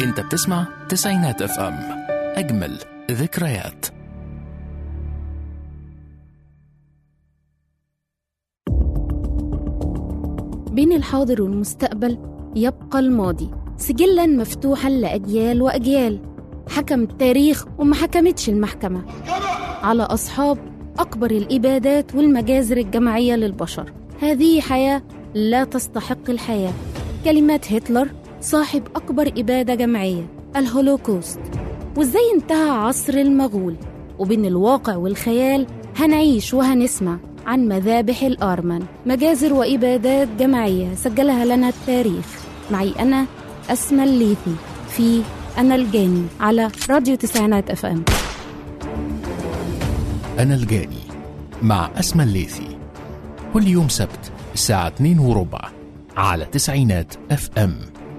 انت بتسمع تسعينات اف ام، اجمل ذكريات. بين الحاضر والمستقبل يبقى الماضي سجلاً مفتوحاً لأجيال وأجيال. حكم التاريخ وما حكمتش المحكمة على أصحاب أكبر الإبادات والمجازر الجماعية للبشر. هذه حياة لا تستحق الحياة. كلمات هتلر صاحب أكبر إبادة جماعية، الهولوكوست. وإزاي انتهى عصر المغول. وبين الواقع والخيال هنعيش وهنسمع عن مذابح الآرمن، مجازر وإبادات جماعية سجلها لنا التاريخ. معي أنا أسمى الليثي في أنا الجاني على راديو تسعينات اف ام. أنا الجاني مع أسمى الليثي، كل يوم سبت الساعة 2:15 على تسعينات اف ام.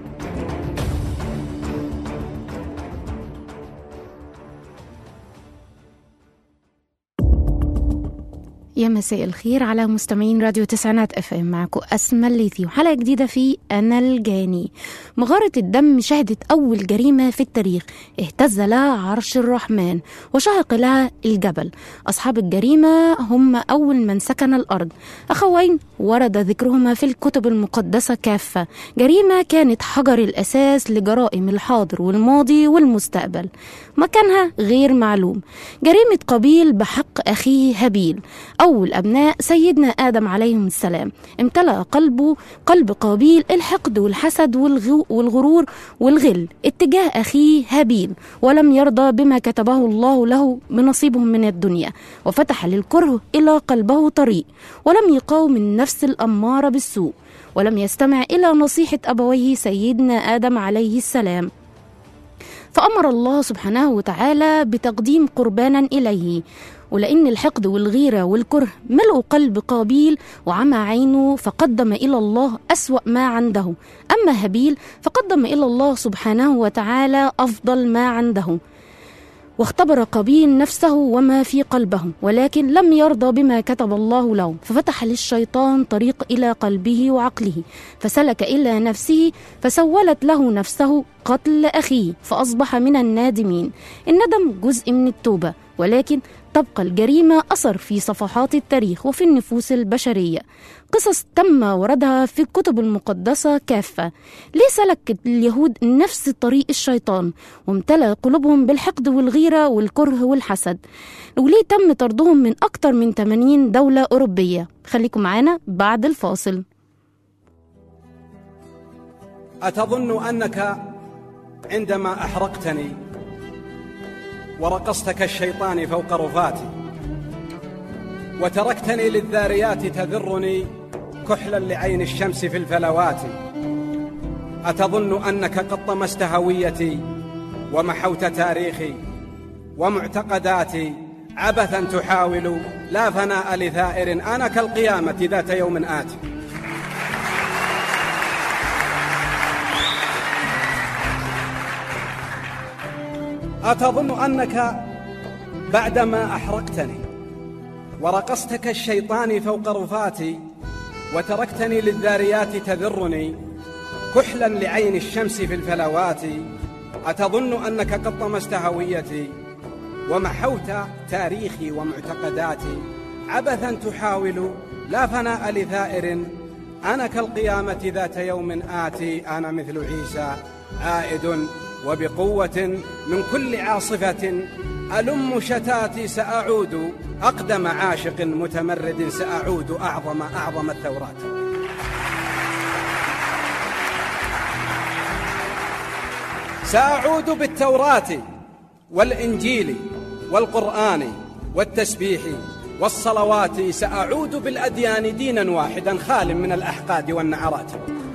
يا مساء الخير على مستمعين راديو تسعينات اف ام، معكم أسمى الليثي وحلقة جديدة في أنا الجاني. مغارة الدم شهدت أول جريمة في التاريخ اهتز لها عرش الرحمن وشهق لها الجبل. أصحاب الجريمة هم أول من سكن الأرض، أخوين ورد ذكرهما في الكتب المقدسة كافة. جريمة كانت حجر الأساس لجرائم الحاضر والماضي والمستقبل، مكانها غير معلوم. جريمة قابيل بحق أخيه هابيل، أول أبناء سيدنا آدم عليهم السلام. امتلأ قلب قابيل الحقد والحسد والغرور والغل اتجاه أخيه هابيل، ولم يرضى بما كتبه الله له بنصيبه من الدنيا، وفتح للكره إلى قلبه طريق، ولم يقاوم النفس الأمارة بالسوء، ولم يستمع إلى نصيحة أبويه سيدنا آدم عليه السلام. فأمر الله سبحانه وتعالى بتقديم قربانا إليه، ولأن الحقد والغيرة والكره ملأوا قلب قابيل وعمى عينه، فقدم إلى الله أسوأ ما عنده. أما هابيل فقدم إلى الله سبحانه وتعالى أفضل ما عنده، واختبر قابيل نفسه وما في قلبه، ولكن لم يرضى بما كتب الله له، ففتح للشيطان طريق إلى قلبه وعقله، فسلك إلى نفسه، فسولت له نفسه قتل أخيه، فأصبح من النادمين. الندم جزء من التوبة، ولكن تبقى الجريمة أثر في صفحات التاريخ وفي النفوس البشرية. قصص تم وردها في الكتب المقدسة كافة. ليه سلك اليهود نفس طريق الشيطان وامتلأ قلوبهم بالحقد والغيرة والكره والحسد؟ وليه تم طردهم من أكثر من 80 دولة أوروبية؟ خليكم معنا بعد الفاصل. أتظن أنك عندما أحرقتني ورقصت كالشيطان فوق رفاتي وتركتني للذاريات تذرني كحلا لعين الشمس في الفلوات، أتظن أنك قد طمست هويتي ومحوت تاريخي ومعتقداتي عبثا تحاول لا فناء لثائر أنا كالقيامة ذات يوم آتي. أتظن أنك بعدما أحرقتني ورقصت كالشيطان فوق رفاتي وتركتني للذاريات تذرني كحلا لعين الشمس في الفلوات، أتظن أنك قد طمست هويتي ومحوت تاريخي ومعتقداتي عبثا تحاول لا فناء لثائر أنا كالقيامة ذات يوم آتي. أنا مثل عيسى عائد وبقوة من كل عاصفة ألم شتاتي، سأعود أقدم عاشق متمرد، سأعود أعظم الثورات. سأعود بالتوراة والإنجيل والقرآن والتسبيح والصلوات، سأعود بالأديان دينا واحدا خال من الأحقاد والنعرات.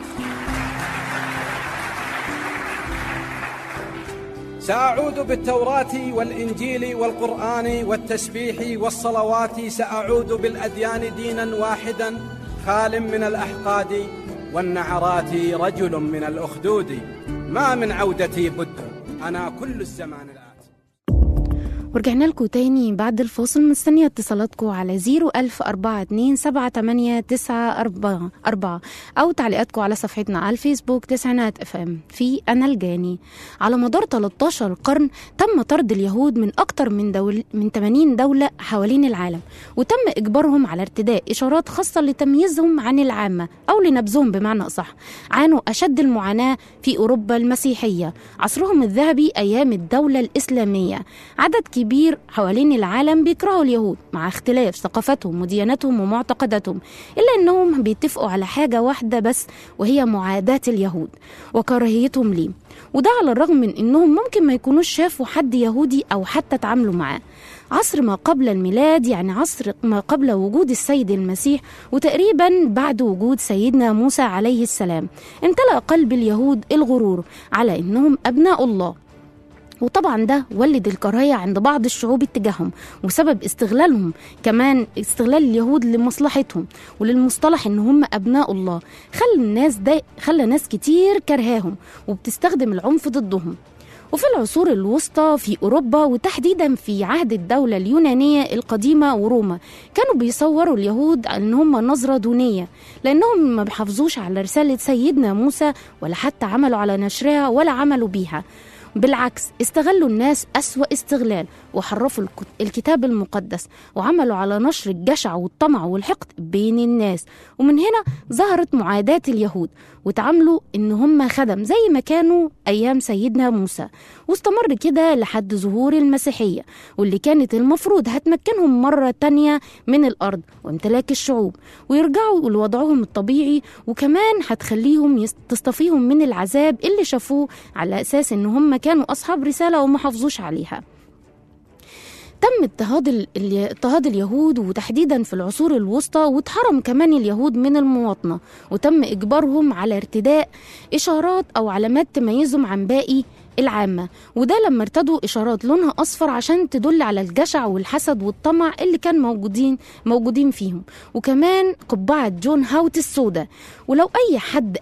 سأعود بالتوراة والإنجيل والقرآن والتسبيح والصلوات، سأعود بالأديان دينا واحدا خال من الأحقاد والنعرات. رجل من الأخدود ما من عودتي بد، أنا كل الزمان الآت. ورجعنا لكم تاني بعد الفاصل، مستنية اتصالاتكم على 010427894 أو تعليقاتكم على صفحتنا على الفيسبوك تسعينات FM في أنا الجاني. على مدار 13 قرن تم طرد اليهود من أكتر من 80 دولة حوالين العالم، وتم إجبارهم على ارتداء إشارات خاصة لتمييزهم عن العامة أو لنبذهم بمعنى أصح. عانوا أشد المعاناة في أوروبا المسيحية، عصرهم الذهبي أيام الدولة الإسلامية. عدد كبير حوالين العالم بيكرهوا اليهود مع اختلاف ثقافتهم وديانتهم ومعتقداتهم، إلا أنهم بيتفقوا على حاجة واحدة بس، وهي معاداة اليهود وكراهيتهم ليه. وده على الرغم من أنهم ممكن ما يكونوش شافوا حد يهودي أو حتى تعاملوا معاه. عصر ما قبل الميلاد، يعني عصر ما قبل وجود السيد المسيح، وتقريبا بعد وجود سيدنا موسى عليه السلام، امتلأ قلب اليهود الغرور على أنهم أبناء الله. وطبعا ده ولد الكراهية عند بعض الشعوب اتجاههم، وسبب استغلالهم كمان استغلال اليهود لمصلحتهم وللمصطلح ان هم ابناء الله خلى ناس كتير كرهاهم وبتستخدم العنف ضدهم. وفي العصور الوسطى في أوروبا، وتحديدا في عهد الدولة اليونانية القديمة وروما، كانوا بيصوروا اليهود أن هم نظرة دونية، لأنهم ما بيحافظوش على رسالة سيدنا موسى ولا حتى عملوا على نشرها ولا عملوا بيها. بالعكس، استغلوا الناس أسوأ استغلال، وحرفوا الكتاب المقدس، وعملوا على نشر الجشع والطمع والحقد بين الناس. ومن هنا ظهرت معاداة اليهود، وتعاملوا إن هم خدم زي ما كانوا أيام سيدنا موسى. واستمر كده لحد ظهور المسيحية، واللي كانت المفروض هتمكنهم مرة تانية من الأرض وامتلاك الشعوب ويرجعوا لوضعهم الطبيعي، وكمان هتخليهم تصطفيهم من العذاب اللي شافوه على أساس إن هم كانوا أصحاب رسالة وما حافظوش عليها. تم اضطهاد اليهود وتحديدا في العصور الوسطى، واتحرم كمان اليهود من المواطنة، وتم إجبارهم على ارتداء إشارات أو علامات تميزهم عن باقي العامة. وده لما ارتدوا إشارات لونها أصفر عشان تدل على الجشع والحسد والطمع اللي كان موجودين فيهم، وكمان قبعة جون هاوت السوداء. ولو أي حد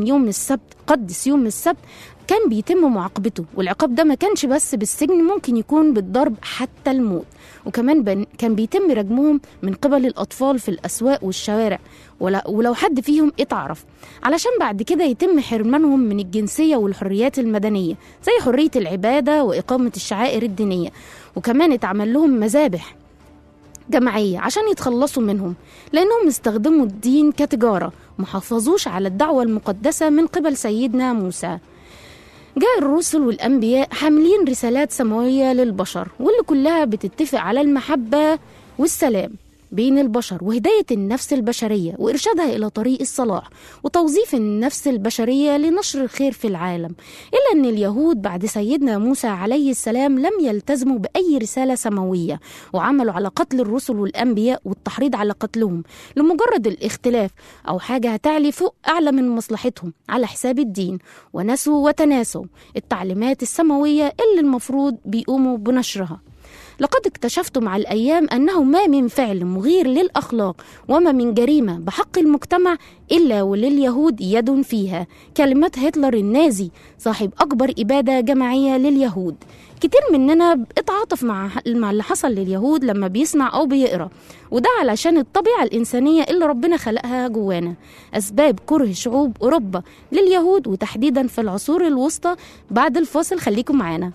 قدس يوم السبت كان بيتم معاقبته، والعقاب ده ما كانش بس بالسجن، ممكن يكون بالضرب حتى الموت. وكمان كان بيتم رجمهم من قبل الأطفال في الأسواق والشوارع، ولو حد فيهم اتعرف، علشان بعد كده يتم حرمانهم من الجنسية والحريات المدنية زي حرية العبادة وإقامة الشعائر الدينية. وكمان اتعمل لهم مذابح جماعية عشان يتخلصوا منهم، لأنهم استخدموا الدين كتجارة ومحافظوش على الدعوة المقدسة من قبل سيدنا موسى. جاء الرسل والأنبياء حاملين رسالات سماوية للبشر، واللي كلها بتتفق على المحبة والسلام بين البشر وهداية النفس البشرية وإرشادها إلى طريق الصلاح وتوظيف النفس البشرية لنشر الخير في العالم. إلا أن اليهود بعد سيدنا موسى عليه السلام لم يلتزموا بأي رسالة سماوية، وعملوا على قتل الرسل والأنبياء والتحريض على قتلهم لمجرد الاختلاف أو حاجة هتعلي فوق أعلى من مصلحتهم على حساب الدين، ونسوا وتناسوا التعليمات السماوية اللي المفروض بيقوموا بنشرها. لقد اكتشفت مع الأيام أنه ما من فعل مغير للأخلاق وما من جريمة بحق المجتمع إلا ولليهود يد فيها. كلمات هتلر النازي صاحب أكبر إبادة جماعية لليهود. كتير مننا اتعاطف مع اللي حصل لليهود لما بيسمع أو بيقرأ، وده علشان الطبيعة الإنسانية اللي ربنا خلقها جوانا. أسباب كره شعوب أوروبا لليهود وتحديدا في العصور الوسطى. بعد الفاصل خليكم معانا.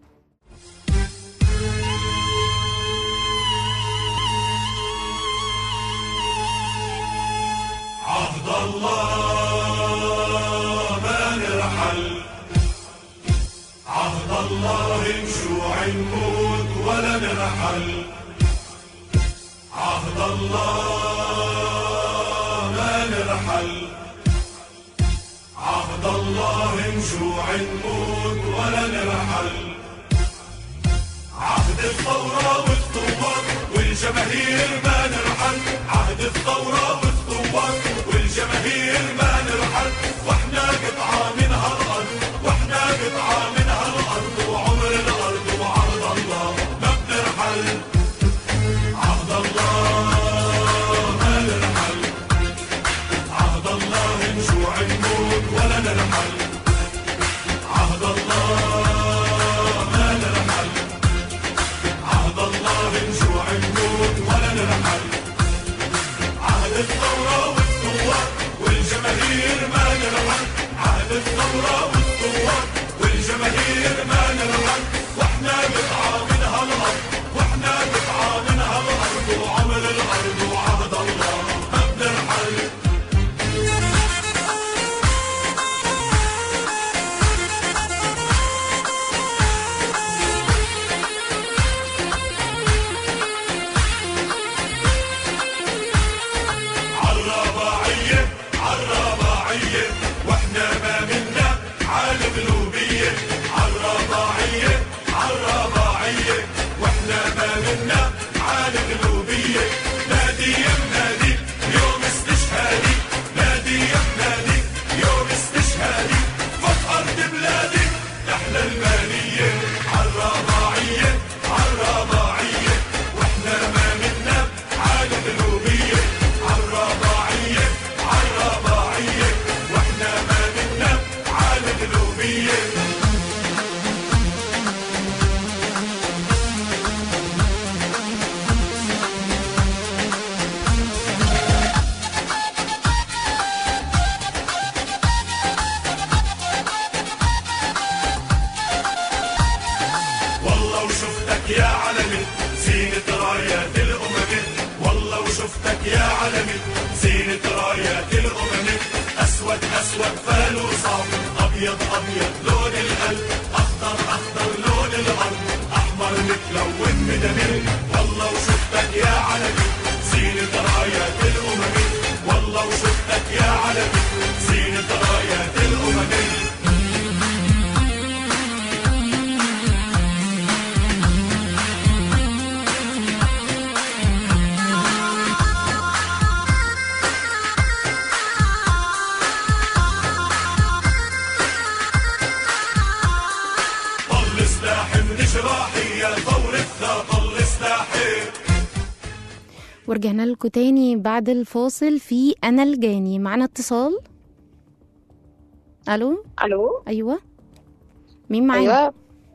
عهد الله ما نرحل، عهد الله نشوع نموت ولا نرحل، عهد الله ما نرحل، عهد الله نشوع نموت ولا نرحل، عهد الثورة والثوار والجماهير ما نرحل، عهد الثورة والثوار والجماهير ما نرحل، واحنا قطعة من هالأرض، واحنا قطعة من هالأرض، وعمر الأرض وعهد الله ما بنرحل، عهد الله ما نرحل، عهد الله نجوع نموت ولا نرحل، عهد الله ما نرحل، والجماهير ما نرحل، عهد الثورة والثوار والجماهير ما نرحل، واحنا قطعة من هالأرض، واحنا قطعة من هالأرض، وعمر الأرض وعهد الله ما بنرحل. واحنا ما منا عالم قلوبية، عالرباعية عالرباعية، واحنا ما منا عالم قلوبية. نادي يا منادي يوم استشهادي، نادي يا منادي يوم استشهادي، فوق أرض بلادي نحن المالية، عالرباعية عالرباعية، واحنا ما منا عالم قلوبية، عالرباعية عالرباعية، واحنا ما منا عالم قلوبية. والله وشفتك يا علمي زينة رايات الأمم، والله وشفتك يا علمي زينة رايات الأمم، أسود أسود فانوصام، أبيض أبيض لون القلب، أخضر أخضر لون الأرض، أحمر متلون بدمي. والله وشفتك يا علمي زينة رايات الأمم، والله وشفتك يا علمي زينة رايات الأمم. طل سلاحي من جراحي يا ثورتنا، طل سلاحي. ورجعنا لكم تاني بعد الفاصل في أنا الجاني. معنا اتصال. ألو. الو. أيوة، مين معانا؟ ايوه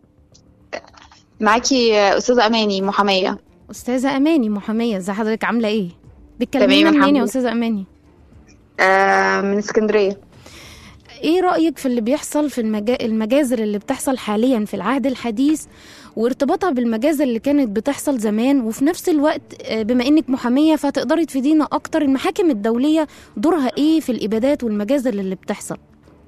معاكي استاذه اماني محاميه. أستاذة أماني محامية، ازي حضرتك؟ عاملة ايه؟ تمام بتكلمينا الحمد منين يا لله. أستاذة أماني؟ من اسكندريه. ايه رأيك في اللي بيحصل في المجازر اللي بتحصل حاليا في العهد الحديث، وارتباطها بالمجازر اللي كانت بتحصل زمان؟ وفي نفس الوقت بما انك محامية فتقدري تفيدينا اكتر، المحاكم الدولية دورها ايه في الابادات والمجازر اللي بتحصل؟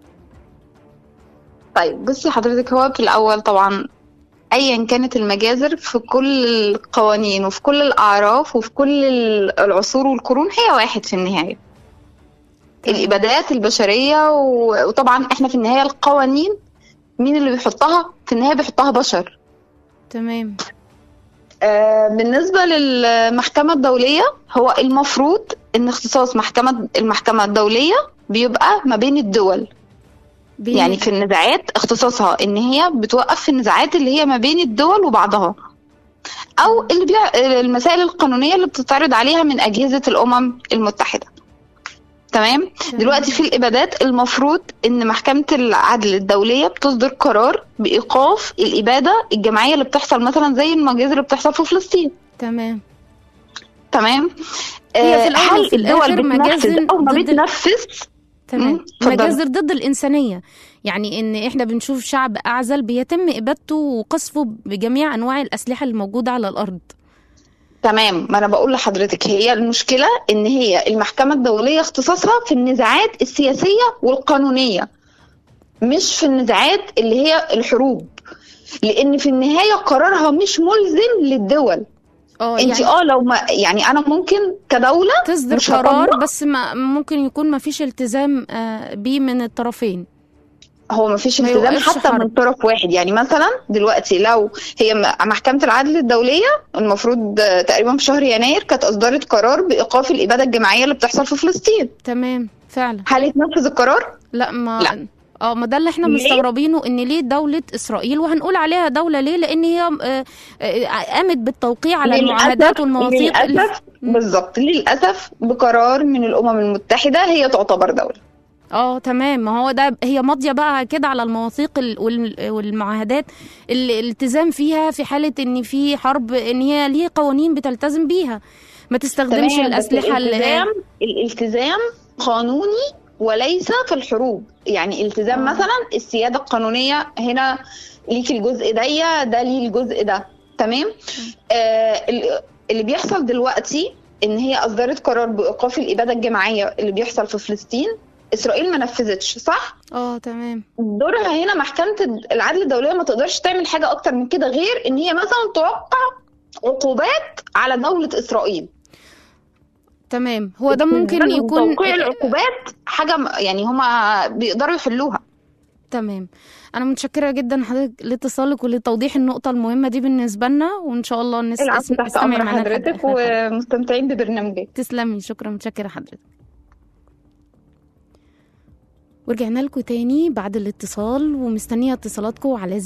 طيب بصي حضرتك، هو في الاول طبعا ايا كانت المجازر في كل القوانين وفي كل الاعراف وفي كل العصور والقرون هي واحد في النهايه، الابادات البشريه. وطبعا احنا في النهايه القوانين مين اللي بيحطها؟ في النهايه بيحطها بشر. تمام. بالنسبه للمحكمه الدوليه، هو المفروض ان اختصاص المحكمه الدوليه بيبقى ما بين الدول، يعني في النزاعات اختصاصها ان هي بتوقف في النزاعات اللي هي ما بين الدول وبعضها، او المسائل القانونيه اللي بتتعرض عليها من اجهزه الامم المتحده. تمام. دلوقتي في الابادات المفروض ان محكمه العدل الدوليه بتصدر قرار بايقاف الاباده الجماعيه اللي بتحصل مثلا زي المجازر اللي بتحصل في فلسطين. تمام. هي في الأول وفي الآخر بتنفذ او ما بتنفذ. تمام. مجازر ضد الإنسانية، يعني إن إحنا بنشوف شعب أعزل بيتم إبادته وقصفه بجميع أنواع الأسلحة الموجودة على الأرض. تمام. ما أنا بقول لحضرتك هي المشكلة إن هي المحكمة الدولية اختصاصها في النزاعات السياسية والقانونية، مش في النزاعات اللي هي الحروب، لأن في النهاية قرارها مش ملزم للدول. انت يعني لو ما يعني انا ممكن كدوله تصدر قرار بس ما ممكن يكون ما فيش التزام بيه من الطرفين. هو ما فيش التزام حتى من طرف واحد. يعني مثلا دلوقتي لو هي محكمه العدل الدوليه المفروض تقريبا في شهر يناير كانت اصدرت قرار بايقاف الاباده الجماعيه اللي بتحصل في فلسطين. تمام فعلا. هل اتنفذ القرار؟ لا. ما ده اللي احنا مستغربينه، ان ليه دولة اسرائيل، وهنقول عليها دولة ليه؟ لان هي قامت بالتوقيع على المعاهدات والمواثيق بالظبط. للاسف بقرار من الامم المتحدة هي تعتبر دولة. تمام. ما هو ده هي ماضية بقى كده على المواثيق والمعاهدات الالتزام فيها في حالة ان في حرب، ان هي ليه قوانين بتلتزم بيها، ما تستخدمش الاسلحة. الالتزام قانوني وليس في الحروب. يعني التزام مثلا السيادة القانونية، هنا ليك الجزء ده ليه الجزء ده. تمام. اللي بيحصل دلوقتي ان هي اصدرت قرار بايقاف الاباده الجماعيه اللي بيحصل في فلسطين. اسرائيل ما نفذتش، صح؟ تمام. دورها هنا محكمه العدل الدوليه ما تقدرش تعمل حاجه اكتر من كده، غير ان هي مثلا توقع عقوبات على دوله اسرائيل. تمام. هو ده ممكن يكون توقيع العقوبات حاجه يعني هما بيقدروا يحلوها. تمام. أنا متشكرة جدا حضرتك لاتصالك ولتوضيح النقطة المهمة دي بالنسبة لنا، وإن شاء الله تحت أمر حضرتك ومستمتعين ببرنامجك. تسلمي، شكرا، متشكرة حضرتك. ورجعنا لكم تاني بعد الاتصال، ومستنية اتصالاتكم على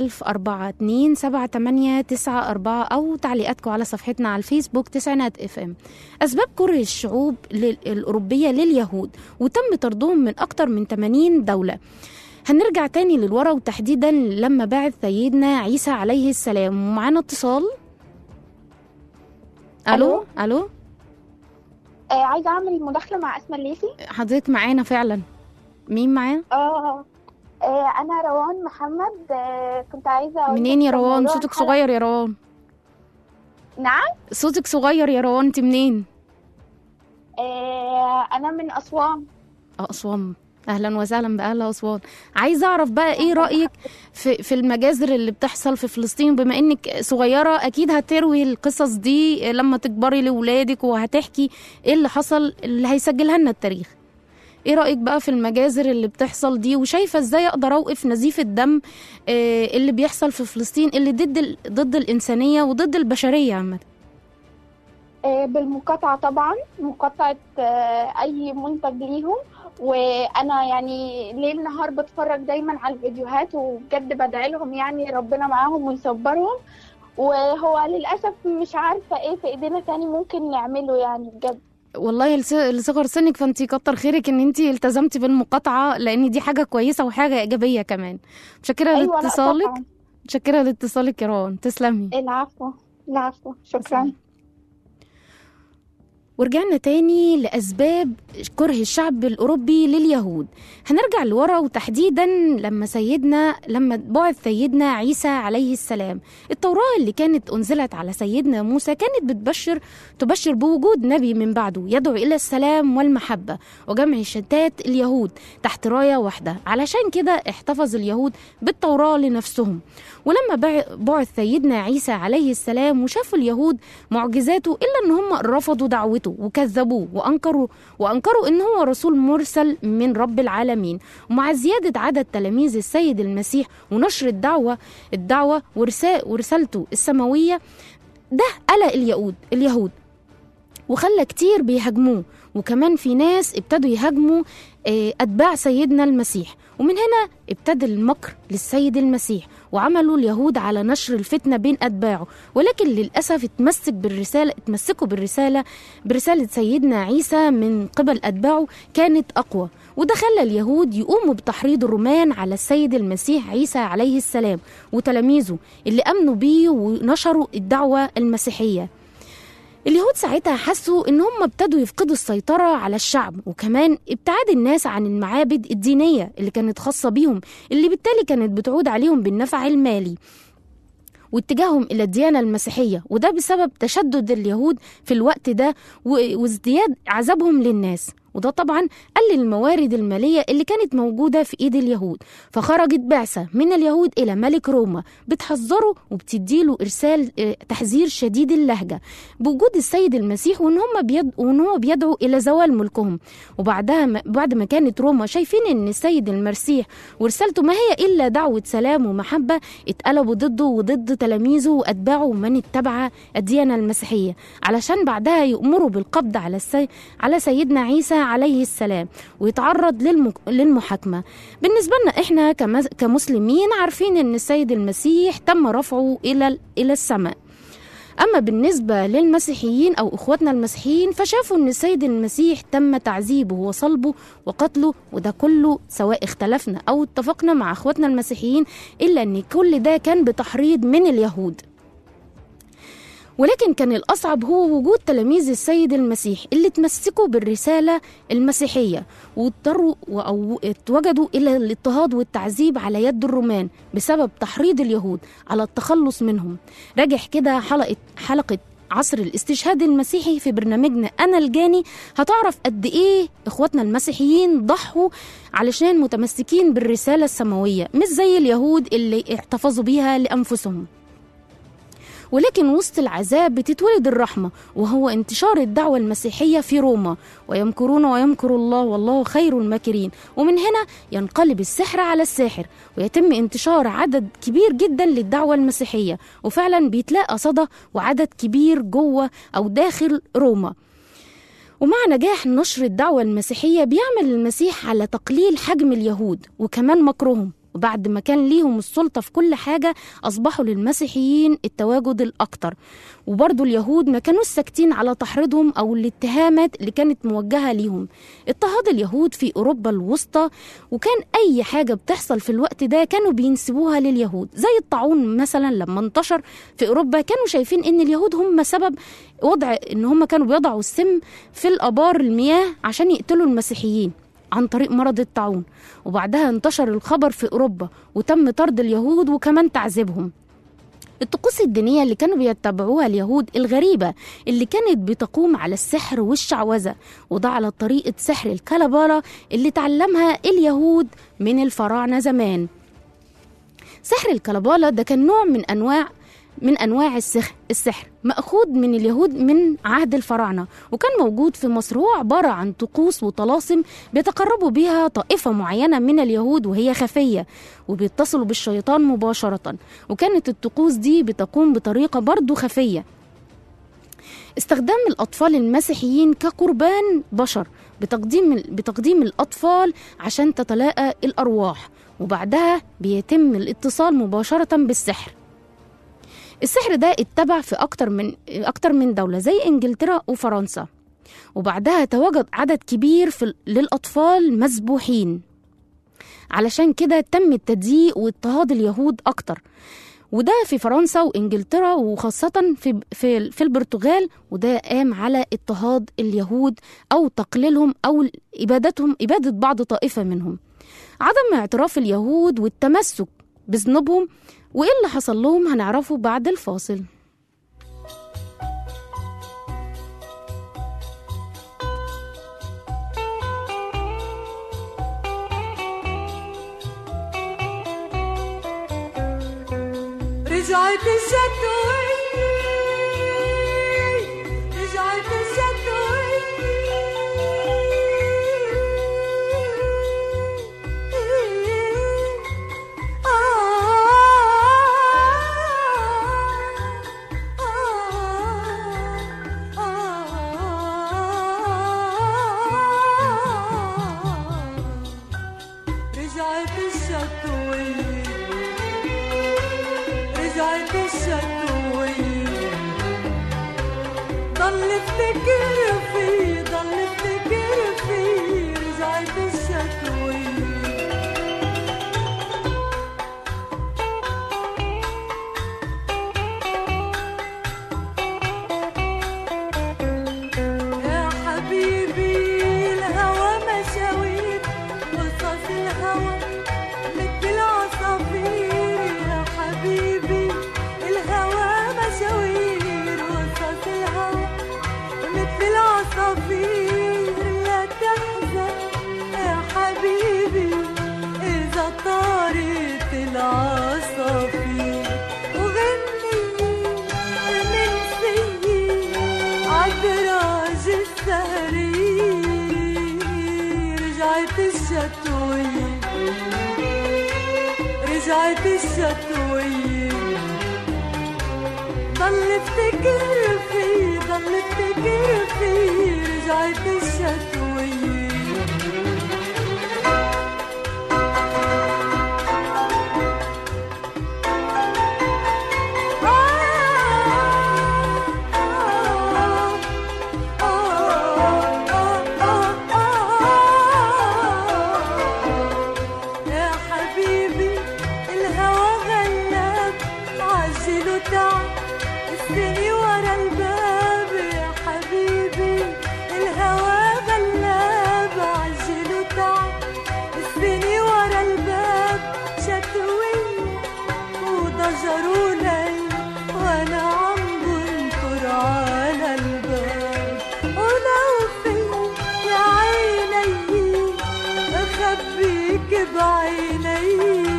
010427894 أو تعليقاتكم على صفحتنا على الفيسبوك تسعينات FM. أسباب كره الشعوب الأوروبية لليهود وتم طردهم من أكتر من 80 دولة. هنرجع تاني للورا، وتحديدا لما بعث سيدنا عيسى عليه السلام. ومعانا اتصال. الو. عايزه اعمل مداخله مع اسماء الليثي. حضرتك معانا فعلا. مين معانا؟ انا روان محمد. كنت عايزه منين يا روان؟ صوتك صغير يا روان. نعم، صوتك صغير يا روان. انت منين؟ انا من اسوان. اسوان، اهلا وسهلا باهل اسوان. عايزه اعرف بقى ايه رايك في المجازر اللي بتحصل في فلسطين، بما انك صغيره اكيد هتروي القصص دي لما تكبري لاولادك، وهتحكي ايه اللي حصل اللي هيسجلها لنا التاريخ. ايه رايك بقى في المجازر اللي بتحصل دي، وشايفه ازاي اقدر اوقف نزيف الدم اللي بيحصل في فلسطين، اللي ضد الانسانيه وضد البشريه عامه؟ بالمقاطعه طبعا، مقاطعه اي منتج ليهم. وانا يعني ليل نهار بتفرج دايما على الفيديوهات، وبجد بدعي لهم يعني ربنا معاهم ويصبرهم. وهو للاسف مش عارفه ايه في ايدينا تاني ممكن نعمله يعني بجد. والله لصغر سنك فانتي كتر خيرك ان انتي التزمتي بالمقاطعه، لان دي حاجه كويسه وحاجه ايجابيه كمان. متشكره لاتصالك. متشكره لاتصالك يا روان، تسلمي. العفو، شكرا. ورجعنا تاني لأسباب كره الشعب الأوروبي لليهود. هنرجع لورا، وتحديدا لما بعث سيدنا عيسى عليه السلام. التوراة اللي كانت أنزلت على سيدنا موسى كانت تبشر بوجود نبي من بعده يدعو إلى السلام والمحبة وجمع شتات اليهود تحت راية واحدة. علشان كده احتفظ اليهود بالتوراة لنفسهم. ولما بعث سيدنا عيسى عليه السلام وشافوا اليهود معجزاته، إلا أن هم رفضوا دعوته وكذبوه وأنكروا إن هو رسول مرسل من رب العالمين. ومع زيادة عدد تلاميذ السيد المسيح ونشر الدعوة ورسالته السماوية، ده قلق اليهود وخلى كتير بيهاجموه. وكمان في ناس ابتدوا يهاجموا أتباع سيدنا المسيح. ومن هنا ابتدى المكر للسيد المسيح، وعملوا اليهود على نشر الفتنة بين أتباعه. ولكن للأسف اتمسكوا برسالة سيدنا عيسى من قبل أتباعه كانت أقوى. وده خلى اليهود يقوموا بتحريض الرومان على السيد المسيح عيسى عليه السلام وتلاميذه اللي أمنوا بيه ونشروا الدعوة المسيحية. اليهود ساعتها حسوا ان هم ابتدوا يفقدوا السيطرة على الشعب، وكمان ابتعاد الناس عن المعابد الدينية اللي كانت خاصة بيهم، اللي بالتالي كانت بتعود عليهم بالنفع المالي، واتجاههم إلى الديانة المسيحية. وده بسبب تشدد اليهود في الوقت ده وازدياد عذابهم للناس. وده طبعا قلل الموارد المالية اللي كانت موجودة في إيد اليهود. فخرجت بعثة من اليهود إلى ملك روما بتحذره وبتديله إرسال تحذير شديد اللهجة بوجود السيد المسيح، وإن هو بيدعو إلى زوال ملكهم. بعد ما كانت روما شايفين إن السيد المسيح ورسالته ما هي إلا دعوة سلام ومحبة، اتقلبوا ضده وضد تلاميذه وأتباعه ومن اتبع الديانة المسيحية، علشان بعدها يؤمروا بالقبض على سيدنا عيسى عليه السلام ويتعرض للمحاكمة. بالنسبة لنا إحنا كمسلمين عارفين إن السيد المسيح تم رفعه إلى السماء. أما بالنسبة للمسيحيين أو إخواتنا المسيحيين فشافوا إن السيد المسيح تم تعذيبه وصلبه وقتله. وده كله سواء اختلفنا أو اتفقنا مع إخواتنا المسيحيين، إلا إن كل ده كان بتحريض من اليهود. ولكن كان الأصعب هو وجود تلاميذ السيد المسيح اللي تمسكوا بالرسالة المسيحية واضطروا أو اتوجدوا إلى الاضطهاد والتعذيب على يد الرومان بسبب تحريض اليهود على التخلص منهم. راجع كده حلقة عصر الاستشهاد المسيحي في برنامجنا أنا الجاني، هتعرف قد إيه إخواتنا المسيحيين ضحوا علشان متمسكين بالرسالة السماوية، مش زي اليهود اللي احتفظوا بيها لأنفسهم. ولكن وسط العذاب بتتولد الرحمة، وهو انتشار الدعوة المسيحية في روما. ويمكرون ويمكر الله والله خير الماكرين. ومن هنا ينقلب السحر على الساحر، ويتم انتشار عدد كبير جدا للدعوة المسيحية، وفعلا بيتلاقى صدى وعدد كبير جوه أو داخل روما. ومع نجاح نشر الدعوة المسيحية بيعمل المسيح على تقليل حجم اليهود وكمان مكرهم، وبعد ما كان ليهم السلطة في كل حاجة أصبحوا للمسيحيين التواجد الأكتر. وبرضو اليهود ما كانوا ساكتين على تحريضهم أو الاتهامات اللي كانت موجهة ليهم. اضطهاد اليهود في أوروبا الوسطى، وكان أي حاجة بتحصل في الوقت ده كانوا بينسبوها لليهود، زي الطاعون مثلا لما انتشر في أوروبا كانوا شايفين إن اليهود هم سبب وضع إن هم كانوا بيضعوا السم في الآبار المياه عشان يقتلوا المسيحيين عن طريق مرض الطاعون. وبعدها انتشر الخبر في أوروبا وتم طرد اليهود وكمان تعذيبهم. الطقوس الدينية اللي كانوا بيتبعوها اليهود الغريبة اللي كانت بتقوم على السحر والشعوذة، وده على طريقة سحر الكلابالا اللي تعلمها اليهود من الفراعنة زمان. سحر الكلابالا ده كان نوع من أنواع السحر مأخوذ من اليهود من عهد الفراعنة، وكان موجود في مصر. هو عبارة عن طقوس وطلاسم بيتقربوا بها طائفة معينة من اليهود وهي خفية، وبيتصلوا بالشيطان مباشرة. وكانت الطقوس دي بتقوم بطريقة برضو خفية. استخدام الأطفال المسيحيين كقربان بشر بتقديم الأطفال عشان تتلاقى الأرواح، وبعدها بيتم الاتصال مباشرة بالسحر. السحر ده اتبع في أكتر من دولة زي إنجلترا وفرنسا، وبعدها تواجد عدد كبير للأطفال مسبوحين. علشان كده تم التضييق واضطهاد اليهود أكتر، وده في فرنسا وإنجلترا وخاصة في البرتغال. وده قام على اضطهاد اليهود أو تقليلهم أو إبادة بعض طائفة منهم. عدم اعتراف اليهود والتمسك بذنوبهم، وإيه اللي حصل لهم هنعرفه بعد الفاصل. رجعت الشتوية، رجعت الشتوية، رجعت الشتوية، رجعت الشتوية، ضل افتكر فيه، ضل افتكر فيه، رجعت الشتوية. يا حبيبي الهوى مشاوير، قصص الهوى مثل العصافير. يا حبيبي الهوى مشاوير، قصص الهوى مثل العصافير. لا تحزن يا حبيبي إذا طارت العصافير، وغني من سيي عالدراج السهري. رجعت الشتوية، رجعت الشتوية، ضل افتكر فيه، ضل افتكر فيه، رجعت الشتوية. يا حبيبي الهوى غلاب، عجل وتعب السقي ورا شايفيني ورا الباب شتوية وضجروا لي وانا عم بنطر على الباب. ولو في يا عيني اخبيك بعيني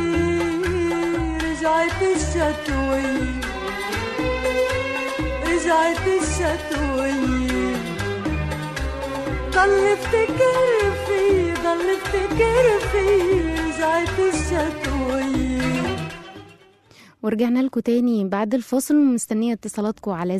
رجعت الشتوية رجعت الشتوية ضل افتكر في ضل افتكر في رجعت الشتوية. ورجعنا لكم تاني بعد الفاصل ومستنية اتصالاتكم على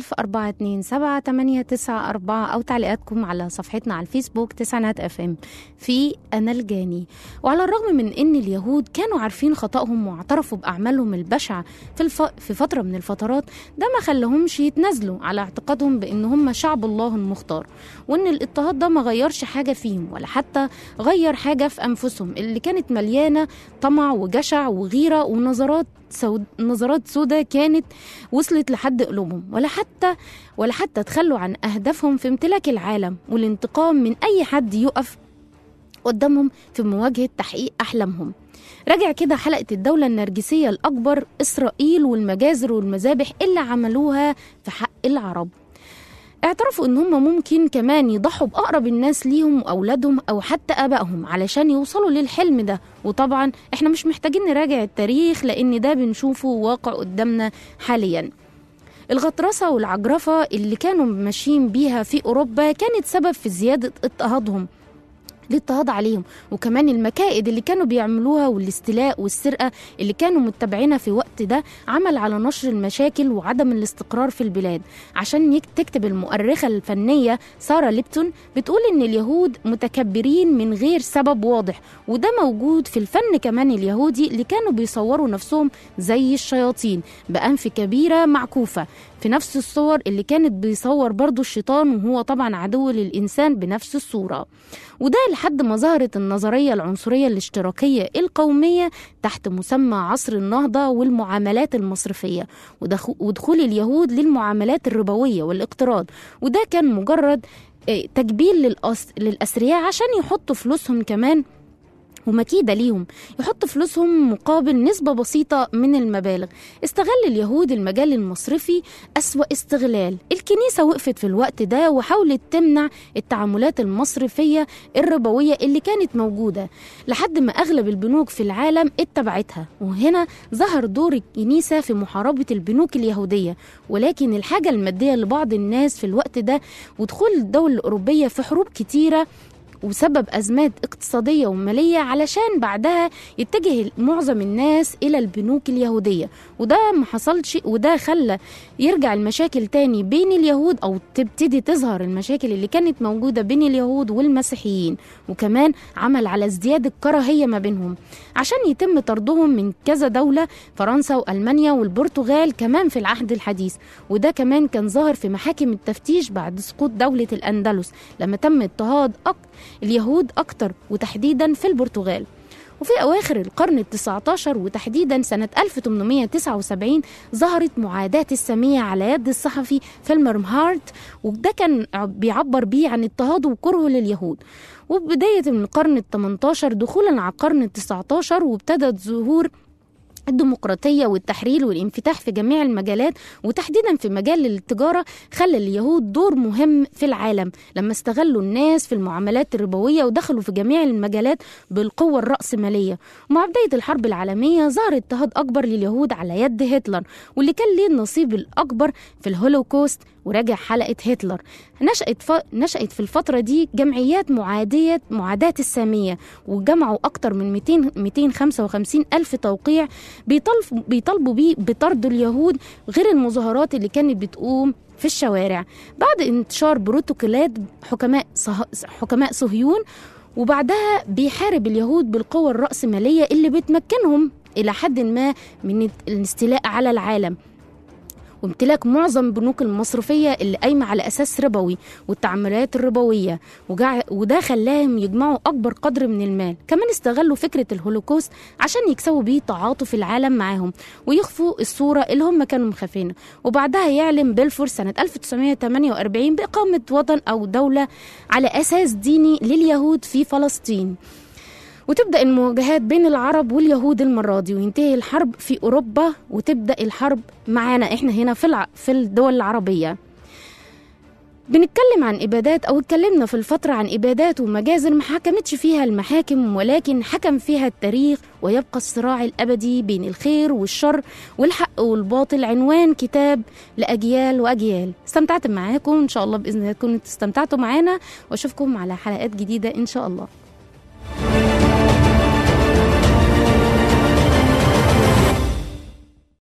010427894 أو تعليقاتكم على صفحتنا على الفيسبوك تسعينات FM في أنا الجاني. وعلى الرغم من أن اليهود كانوا عارفين خطأهم واعترفوا بأعمالهم البشعة في فترة من الفترات، ده ما خلهمش يتنازلوا على اعتقادهم بأن هم شعب الله المختار، وأن الاضطهاد ده ما غيرش حاجة فيهم ولا حتى غير حاجة في أنفسهم اللي كانت مليانة طمع وجشع وغيرة ونظرات سودة كانت وصلت لحد قلوبهم، ولا حتى تخلوا عن أهدافهم في امتلاك العالم والانتقام من أي حد يقف قدامهم في مواجهة تحقيق أحلامهم. راجع كده حلقة الدولة النرجسية الأكبر، إسرائيل والمجازر والمذابح اللي عملوها في حق العرب. اعترفوا ان هم ممكن كمان يضحوا بأقرب الناس ليهم وأولادهم أو حتى آبائهم علشان يوصلوا للحلم ده. وطبعا احنا مش محتاجين نراجع التاريخ لأن ده بنشوفه واقع قدامنا حاليا. الغطرسة والعجرفة اللي كانوا ماشيين بيها في أوروبا كانت سبب في زيادة الاضطهاد عليهم، وكمان المكائد اللي كانوا بيعملوها والاستيلاء والسرقة اللي كانوا متبعينها في وقت ده عمل على نشر المشاكل وعدم الاستقرار في البلاد. عشان تكتب المؤرخة الفنية سارة ليبتون بتقول ان اليهود متكبرين من غير سبب واضح، وده موجود في الفن كمان اليهودي اللي كانوا بيصوروا نفسهم زي الشياطين بأنف كبيرة معكوفة في نفس الصور اللي كانت بيصور برضو الشيطان وهو طبعا عدو للإنسان بنفس الصورة. وده لحد ما ظهرت النظرية العنصرية الاشتراكية القومية تحت مسمى عصر النهضة والمعاملات المصرفية ودخول اليهود للمعاملات الربوية والاقتراض، وده كان مجرد تجبيل للأثرياء عشان يحطوا فلوسهم كمان ومكيدة ليهم، يحط فلوسهم مقابل نسبة بسيطة من المبالغ. استغل اليهود المجال المصرفي أسوأ استغلال. الكنيسة وقفت في الوقت ده وحاولت تمنع التعاملات المصرفية الربوية اللي كانت موجودة لحد ما أغلب البنوك في العالم اتبعتها، وهنا ظهر دور الكنيسة في محاربة البنوك اليهودية. ولكن الحاجة المادية لبعض الناس في الوقت ده ودخول الدول الأوروبية في حروب كتيرة وسبب أزمات اقتصادية ومالية علشان بعدها يتجه معظم الناس إلى البنوك اليهودية، وده ما حصلش، وده خلى يرجع المشاكل تاني بين اليهود أو تبتدي تظهر المشاكل اللي كانت موجودة بين اليهود والمسيحيين، وكمان عمل على ازدياد الكراهية ما بينهم عشان يتم طردهم من كذا دولة، فرنسا وألمانيا والبرتغال كمان في العهد الحديث. وده كمان كان ظاهر في محاكم التفتيش بعد سقوط دولة الأندلس لما تم اضطهاد اليهود أكتر وتحديدا في البرتغال. وفي أواخر القرن ال19 وتحديدا سنة 1879 ظهرت معاداة السامية على يد الصحفي فيلمر هارت، وده كان بيعبر بيه عن اضطهاده وكرهه لليهود. وبداية من القرن ال18 دخولا على القرن ال19 وابتدت ظهور الديمقراطية والتحرير والانفتاح في جميع المجالات، وتحديدا في مجال التجارة خلى اليهود دور مهم في العالم لما استغلوا الناس في المعاملات الربوية ودخلوا في جميع المجالات بالقوة الرأسمالية. ومع بداية الحرب العالمية ظهر اضطهاد أكبر لليهود على يد هتلر، واللي كان ليه النصيب الأكبر في الهولوكوست. وراجع حلقة هتلر نشأت في الفترة دي جمعيات معاداة السامية، وجمعوا أكتر من 255 ألف توقيع بيطالبوا بيه بطرد اليهود، غير المظاهرات اللي كانت بتقوم في الشوارع بعد انتشار بروتوكولات حكماء صهيون. وبعدها بيحارب اليهود بالقوة الرأسمالية اللي بتمكنهم إلى حد ما من الاستيلاء على العالم وامتلاك معظم البنوك المصرفية اللي قايمة على أساس ربوي والتعاملات الربوية، وده خلاهم يجمعوا أكبر قدر من المال. كمان استغلوا فكرة الهولوكوست عشان يكسبوا بيه تعاطف العالم معاهم ويخفوا الصورة اللي هم كانوا مخافينها. وبعدها يعلن بلفور سنة 1948 بإقامة وطن أو دولة على أساس ديني لليهود في فلسطين. وتبدأ المواجهات بين العرب واليهود المرة دي، وينتهي الحرب في أوروبا، وتبدأ الحرب معانا إحنا هنا في الدول العربية. بنتكلم عن إبادات، أو اتكلمنا في الفترة عن إبادات ومجازر ما حكمتش فيها المحاكم، ولكن حكم فيها التاريخ، ويبقى الصراع الأبدي بين الخير والشر والحق والباطل عنوان كتاب لأجيال وأجيال. استمتعت معاكم إن شاء الله، بإذن الله تكونوا استمتعتوا معانا، وأشوفكم على حلقات جديدة إن شاء الله.